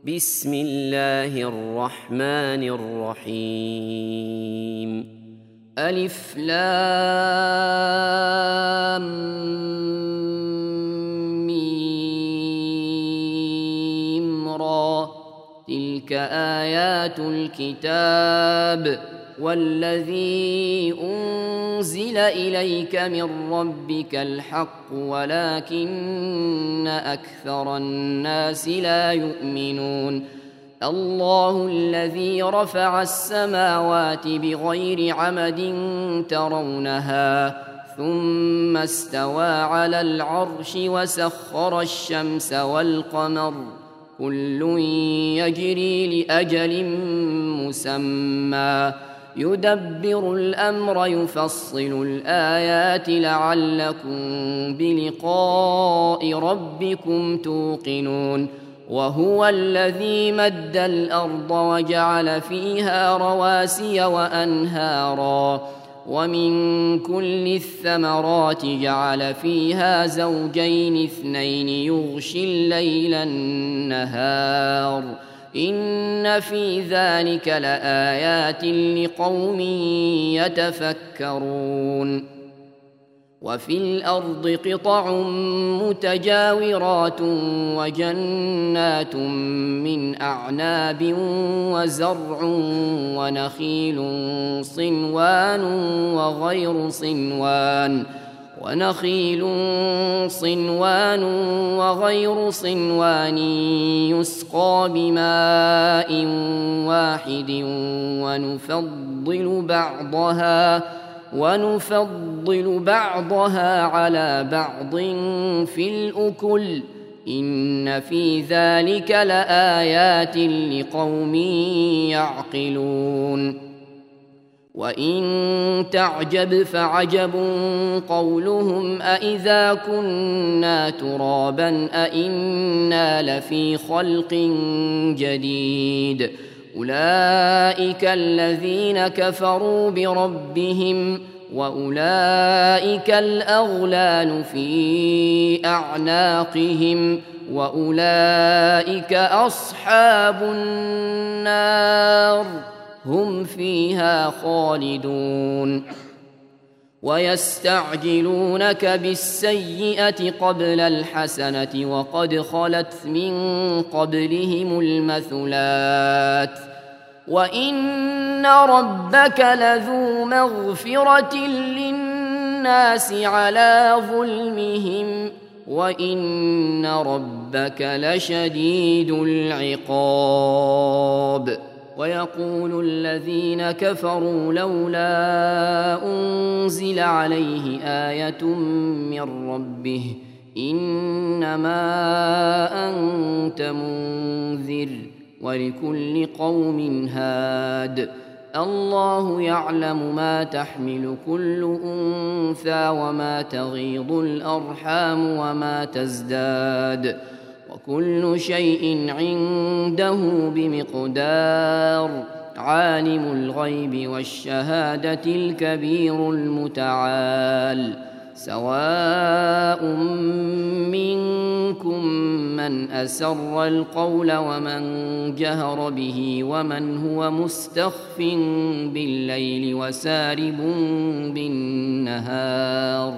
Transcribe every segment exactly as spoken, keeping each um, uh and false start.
بسم الله الرحمن الرحيم ألف لام ميم را تلك آيات الكتاب والذي أنزل إليك من ربك الحق ولكن أكثر الناس لا يؤمنون الله الذي رفع السماوات بغير عمد ترونها ثم استوى على العرش وسخر الشمس والقمر كل يجري لأجل مسمى يدبر الأمر يفصل الآيات لعلكم بلقاء ربكم توقنون وهو الذي مد الأرض وجعل فيها رواسي وأنهارا ومن كل الثمرات جعل فيها زوجين اثنين يغشي الليل النهار إن في ذلك لآيات لقوم يتفكرون وفي الأرض قطع متجاورات وجنات من أعناب وزرع ونخيل صنوان وغير صنوان ونخيل صنوان وغير صنوان يسقى بماء واحد ونفضل بعضها ونفضل بعضها على بعض في الأكل إن في ذلك لآيات لقوم يعقلون وإن تعجب فعجب قولهم أإذا كنا ترابا أإنا لفي خلق جديد أولئك الذين كفروا بربهم وأولئك الأغلال في أعناقهم وأولئك أصحاب النار هم فيها خالدون ويستعجلونك بالسيئة قبل الحسنة وقد خلت من قبلهم المثلات وإن ربك لذو مغفرة للناس على ظلمهم وإن ربك لشديد العقاب ويقول الذين كفروا لولا أنزل عليه آية من ربه إنما أنت منذر ولكل قوم هاد الله يعلم ما تحمل كل أنثى وما تغيض الأرحام وما تزداد وكل شيء عنده بمقدار عالم الغيب والشهادة الكبير المتعال سواء منكم من أسر القول ومن جهر به ومن هو مستخف بالليل وسارب بالنهار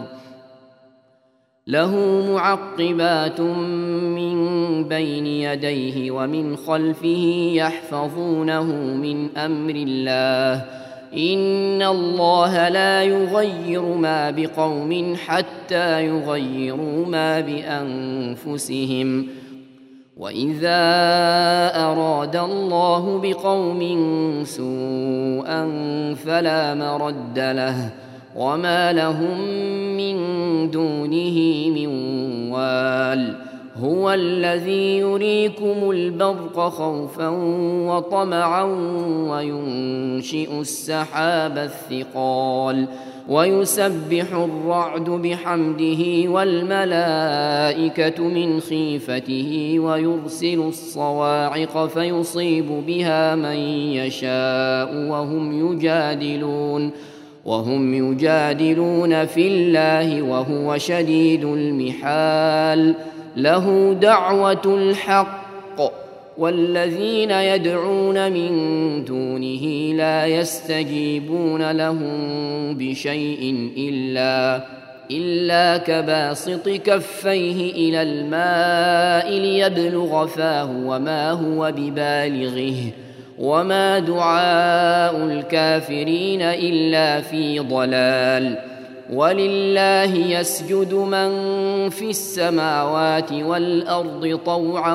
له معقبات من بين يديه ومن خلفه يحفظونه من أمر الله إن الله لا يغير ما بقوم حتى يغيروا ما بأنفسهم وإذا أراد الله بقوم سوءا فلا مرد له وما لهم من دونه من وال هو الذي يريكم البرق خوفا وطمعا وينشئ السحاب الثقال ويسبح الرعد بحمده والملائكة من خيفته ويرسل الصواعق فيصيب بها من يشاء وهم يجادلون وهم يجادلون في الله وهو شديد المحال له دعوة الحق والذين يدعون من دونه لا يستجيبون لهم بشيء إلا إلا كباسط كفيه إلى الماء ليبلغ فاه وما هو ببالغه وما دعاء الكافرين إلا في ضلال. ولله يسجد من في السماوات والأرض طوعا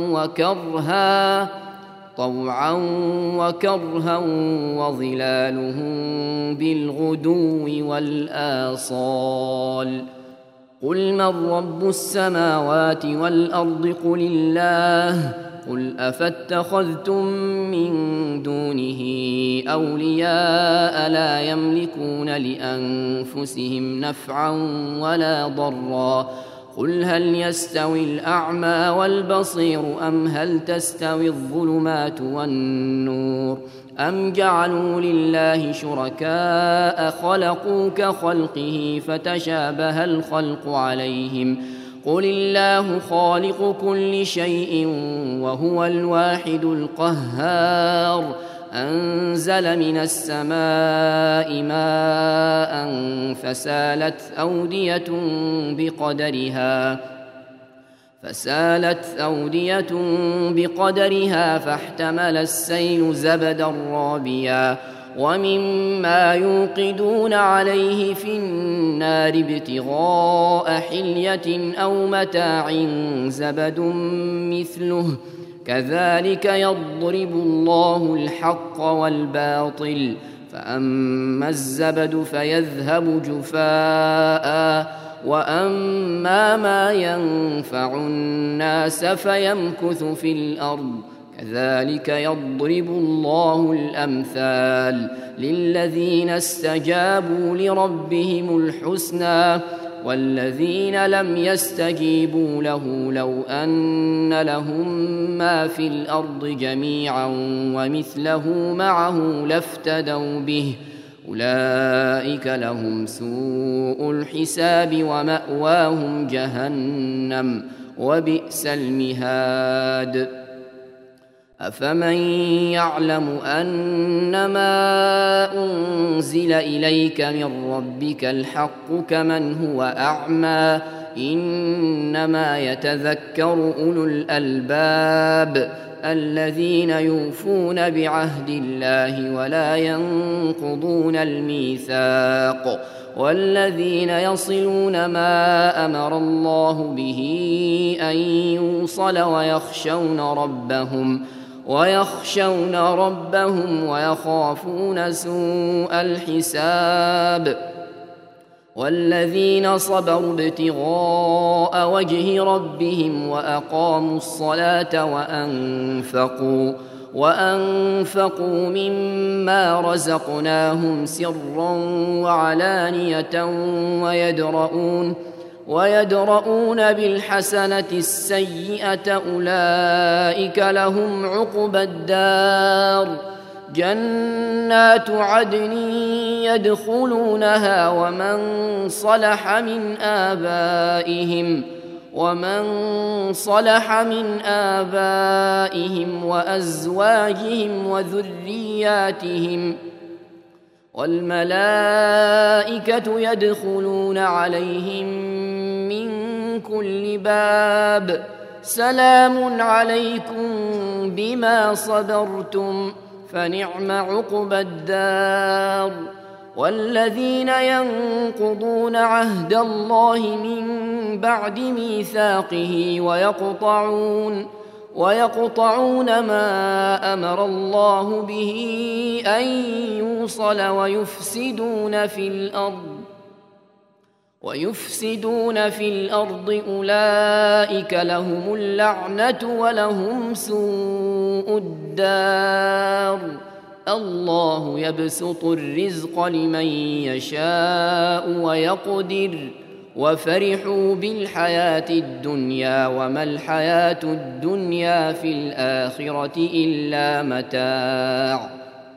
وكرها طوعا وكرها وظلالهم بالغدو والآصال. قل من رب السماوات والأرض قل الله. قل أفاتخذتم من دونه أولياء لا يملكون لأنفسهم نفعا ولا ضرا. قل هل يستوي الأعمى والبصير أم هل تستوي الظلمات والنور أم جعلوا لله شركاء خلقوا كخلقه فتشابه الخلق عليهم. قل الله خالق كل شيء وهو الواحد القهار. أنزل من السماء ماء فسالت أودية بقدرها فسالت أودية بقدرها فاحتمل السيل زبدا رابيا ومما يوقدون عليه في النار ابتغاء حلية أو متاع زبد مثله كذلك يضرب الله الحق والباطل. فأما الزبد فيذهب جفاء وأما ما ينفع الناس فيمكث في الأرض كذلك يضرب الله الأمثال للذين استجابوا لربهم الحسنى والذين لم يستجيبوا له لو أن لهم ما في الأرض جميعا ومثله معه لافتدوا به أولئك لهم سوء الحساب ومأواهم جهنم وبئس المهاد. أفمن يعلم أنما أنزل إليك من ربك الحق كمن هو أعمى إنما يتذكر أولو الألباب الذين يوفون بعهد الله ولا ينقضون الميثاق والذين يصلون ما أمر الله به أن يوصل ويخشون ربهم ويخشون ربهم ويخافون سوء الحساب والذين صبروا ابتغاء وجه ربهم وأقاموا الصلاة وأنفقوا وأنفقوا مما رزقناهم سرا وعلانية ويدرؤون ويدرؤون بالحسنة السيئة أولئك لهم عقبى الدار جنات عدن يدخلونها ومن صلح من آبائهم ومن صلح من آبائهم وأزواجهم وذرياتهم والملائكة يدخلون عليهم من كل باب سلام عليكم بما صبرتم فنعم عقبى الدار. والذين ينقضون عهد الله من بعد ميثاقه ويقطعون ويقطعون ما أمر الله به أن يوصل ويفسدون في الأرض ويفسدون في الأرض أولئك لهم اللعنة ولهم سوء الدار. الله يبسط الرزق لمن يشاء ويقدر وفرحوا بالحياة الدنيا وما الحياة الدنيا في الآخرة إلا متاع.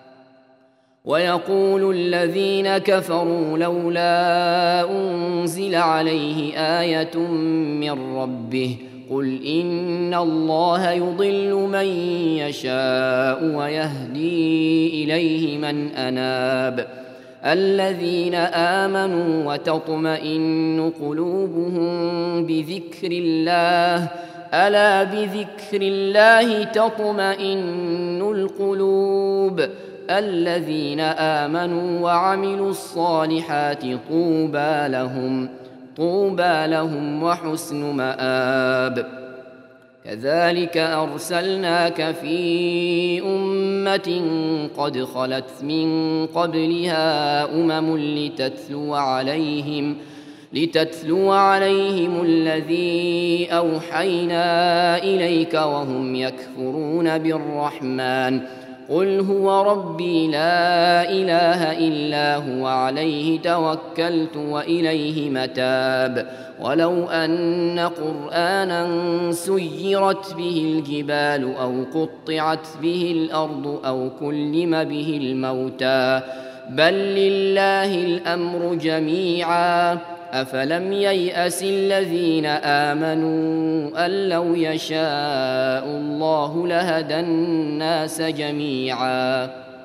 ويقول الذين كفروا لولا أنزل عليه آية من ربه قل إن الله يضل من يشاء ويهدي إليه من أناب الذين آمنوا وتطمئن قلوبهم بذكر الله ألا بذكر الله تطمئن القلوب الذين آمنوا وعملوا الصالحات طوبى لهم طوبى لهم وحسن مآب كذلك أرسلناك في أمة قد خلت من قبلها أمم لتتلو عليهم لتتلو عليهم الذي أوحينا إليك وهم يكفرون بالرحمن قل هو ربي لا إله إلا هو عليه توكلت وإليه متاب ولو أن قرآنا سيرت به الجبال أو قطعت به الأرض أو كلم به الموتى بل لله الأمر جميعا أفلم ييأس الذين آمنوا أن لو يشاء الله لهدى الناس جميعا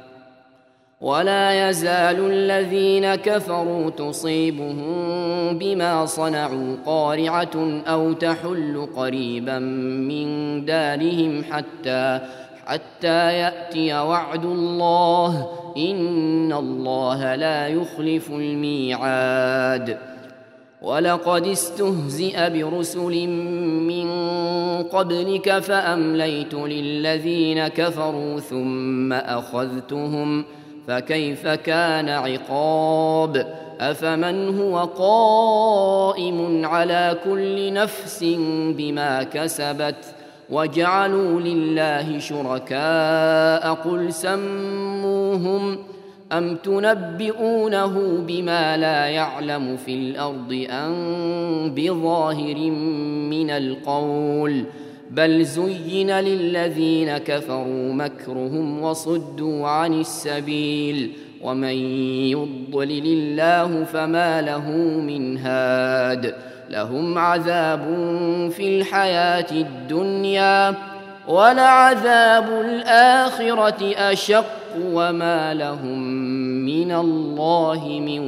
ولا يزال الذين كفروا تصيبهم بما صنعوا قارعة أو تحل قريبا من دارهم حتى حتى يأتي وعد الله إن الله لا يخلف الميعاد ولقد استهزئ برسل من قبلك فأمليت للذين كفروا ثم أخذتهم فكيف كان عقاب أفمن هو قائم على كل نفس بما كسبت وجعلوا لله شركاء قل سموهم أم تنبئونه بما لا يعلم في الأرض أم بظاهر من القول بل زين للذين كفروا مكرهم وصدوا عن السبيل ومن يضلل الله فما له من هاد لهم عذاب في الحياة الدنيا ولعذاب الآخرة أشق وما لهم من الله من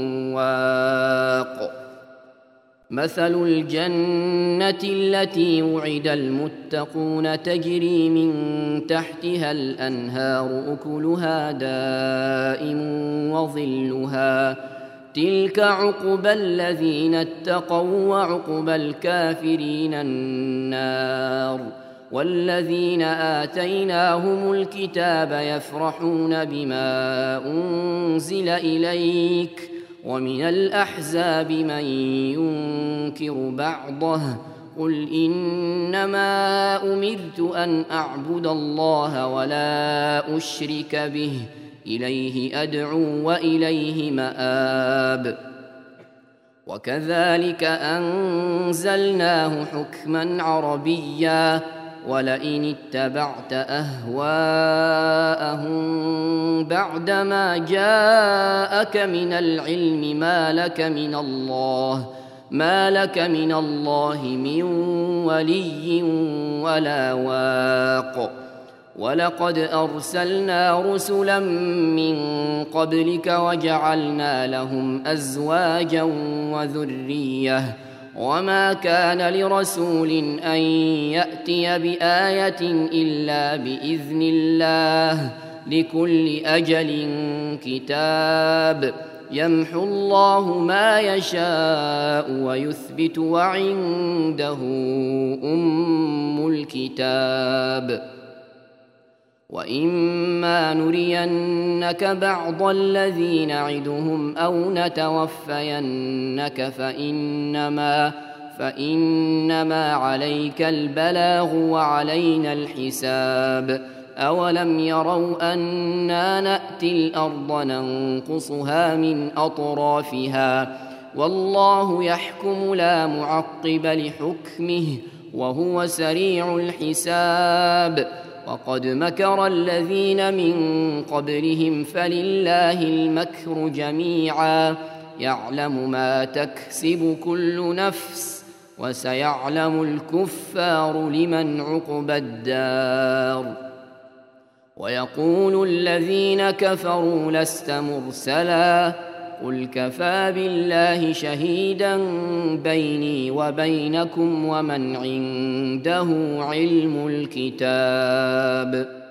واق مثل الجنة التي وعد المتقون تجري من تحتها الأنهار أكلها دائم وظلها تلك عقبى الذين اتقوا وعقبى الكافرين النار والذين آتيناهم الكتاب يفرحون بما أنزل إليك ومن الأحزاب من ينكر بعضه قل إنما أمرت أن أعبد الله ولا أشرك به إليه أدعو وإليه مآب وكذلك أنزلناه حكما عربيا ولئن اتبعت أهواءهم بعدما جاءك من العلم ما لك من الله ما لك من الله من ولي ولا واق ولقد أرسلنا رسلا من قبلك وجعلنا لهم أزواجا وذرية وما كان لرسول أن يأتي بآية إلا بإذن الله لكل أجل كتاب يمحو الله ما يشاء ويثبت وعنده أم الكتاب وإما نرينك بعض الذي نعدهم أو نتوفينك فإنما فإنما عليك البلاغ وعلينا الحساب أولم يروا أنا نأتي الأرض ننقصها من أطرافها والله يحكم لا معقب لحكمه وهو سريع الحساب وقد مكر الذين من قبلهم فلله المكر جميعا يعلم ما تكسب كل نفس وسيعلم الكفار لمن عقبى الدار ويقول الذين كفروا لست مرسلا قل كفى بالله شهيدا بيني وبينكم ومن عنده علم الكتاب